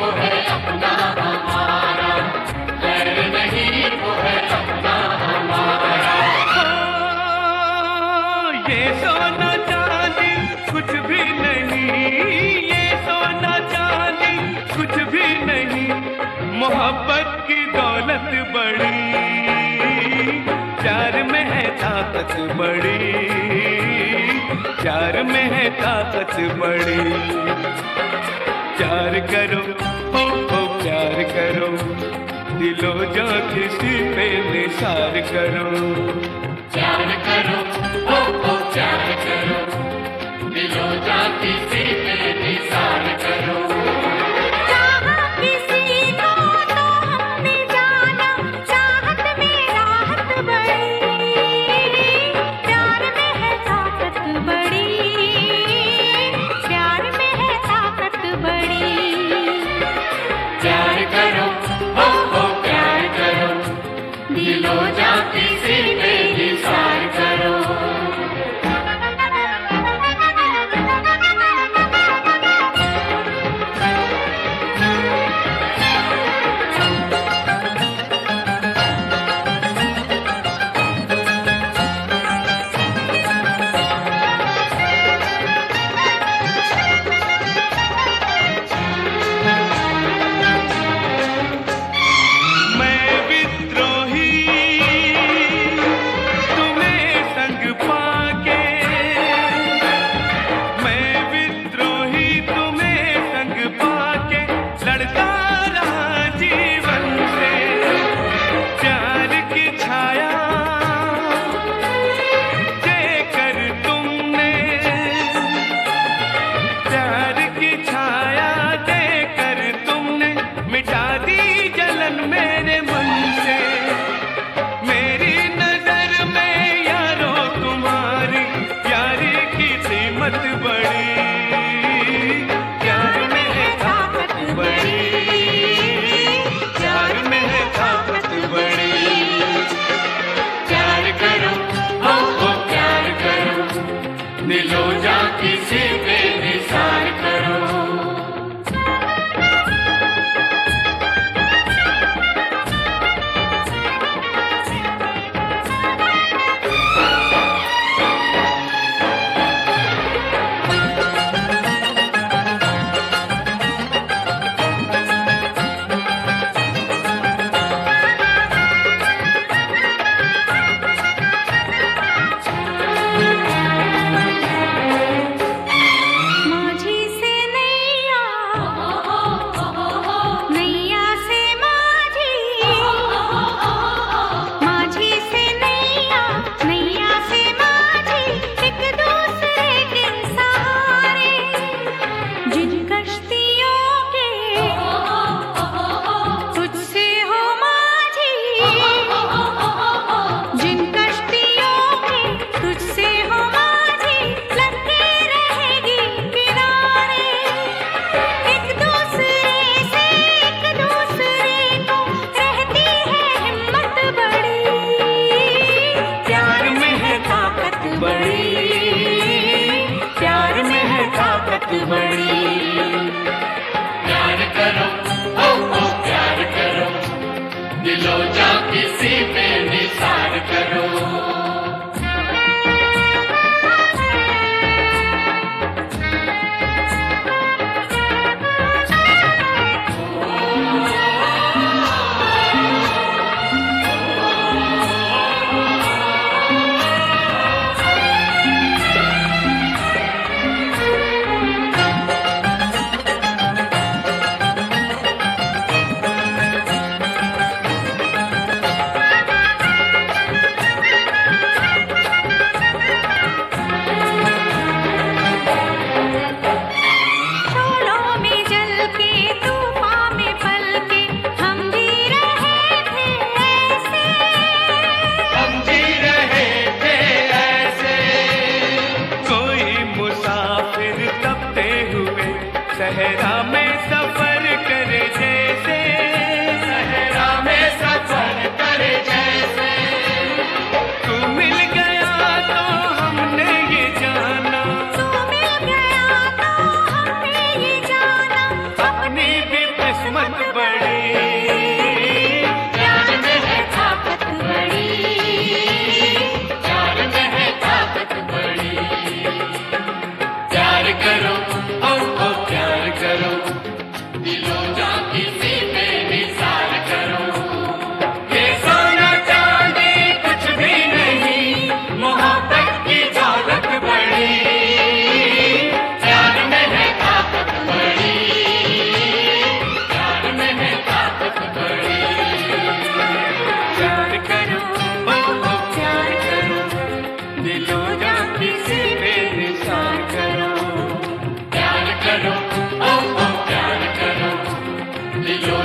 वो है अपना हमारा, गैर नहीं वो है अपना हमारा। ये सोना चांदी कुछ भी नहीं, ये सोना चांदी कुछ भी नहीं, मोहब्बत की दौलत बड़ी, प्यार में है ताकत बड़ी, प्यार में है ताकत बड़ी। प्यार करो ओ प्यार करो, दिलो जो किसी पे निसार करो। प्यार करो ओ प्यार करो, दिलो जा किसी पे निसार करो। चाहा किसी को तो हमने जाना, चाहत में राहत बड़ी, प्यार में है ताकत बड़ी, प्यार में है ताकत बड़ी। प्यार करो ओ प्यार करो, दिलो जा किसी पे निसार करो। दिलो जा किसी पे निसार करो। प्यार करो ओ प्यार करो, दिलो जा किसी पे निसार करो। दिलो